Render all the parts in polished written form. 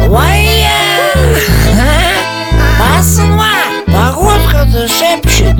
Пацанва, погодка-то шепчет,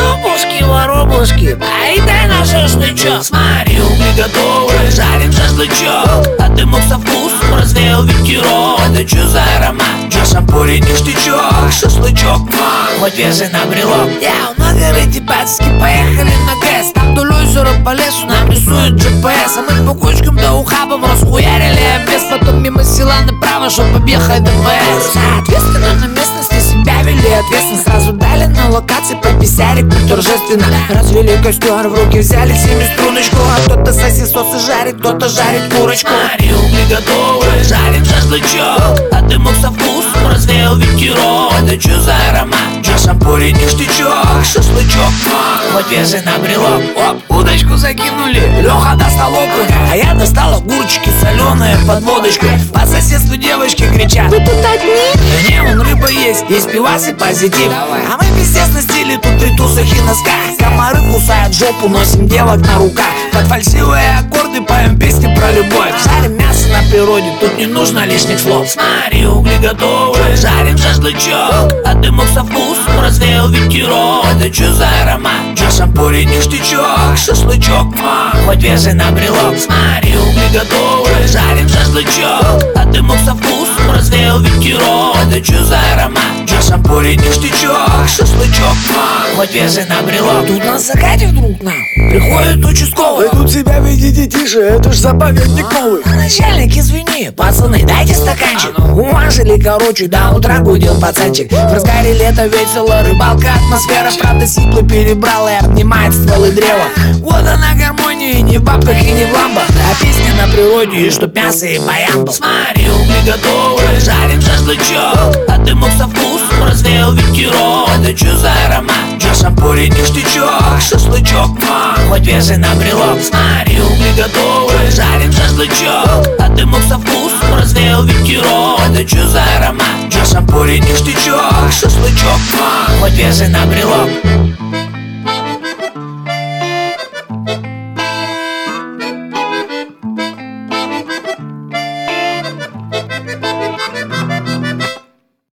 ёбушки-воробушки, ай-дай на шашлычок. Смотри, угли готовы, жарим шашлычок, а дымок со вкусом развеял ветерок. Это чё за аромат? Чё шампурить ништячок? Шашлычок, хоть вяжи на брелок. Я на горы Дебатовске, поехали на ГЭС. Там вдоль озера по лесу нам рисует GPS. А мы по кочкам да ухабам расхуярили обвес. Потом мимо села направо, чтоб объехать ДПС. Соответственно, на местности себя вели ответственно. Сразу дали на локации по писярику торжественно. Развели костер, в руки взяли семиструночку. А кто-то сосисосы жарит, кто-то жарит курочку. Смотри, угли готовы, жарим шашлычок, а дымок со вкусом развеял ветерок. Это чё за аромат? Чё шампурить ништячок? Шашлычок, хоть вяжи на брелок. Оп, удочку закинули, Лёха достал окунь, а я достал огурчики соленые под водочку. По соседству девочки кричат: вы тут одни? да не, вон рыба есть пивас и позитив. А мы в естественном стиле тут при тусах и носках. Комары кусают жопу, носим девок на руках. Под фальшивые аккорды поем песни про любовь. Жарим мясо на природе, тут не нужно лишних слов. Смотри, угли готовы, жарим шашлычок, а дымок со вкусом развеял ветерок. Это чё за аромат? Чё шампурить ништячок? Шашлычок, хоть вяжи на брелок. Смотри, угли готовы, жарим шашлычок, а дымок со вкусом развеял ветерок. Это чё за аромат? Чё шампурить ништячок? Шашлычок, хоть вяжи на брелок. Тут на закате вдруг нам приходит участковый: вы тут себя ведите тише, это ж заповедник новый. начальник, извини, пацаны, дайте стаканчик. Умажили, короче, до утра гудел пацанчик. В разгаре лета весело, рыбалка, атмосфера. Правда, сиплый перебрал и обнимает стволы древа. Вот она гармония, не в бабках и не в ламбах, а песня на природе, и чтоб мясо и баян был. Смотри, угли готовы, жарим шашлычок, а дымок со вкусом развеял ветерок. Это чё за аромат? Чё шампурить ништячок? Шашлычок, хоть вяжи на брелок. Смотри, угли готовы, жарим шашлычок, а дымок со вкусом развеял ветерок. Это чё за аромат? Чё шампурить ништячок? Шашлычок, хоть вяжи на брелок.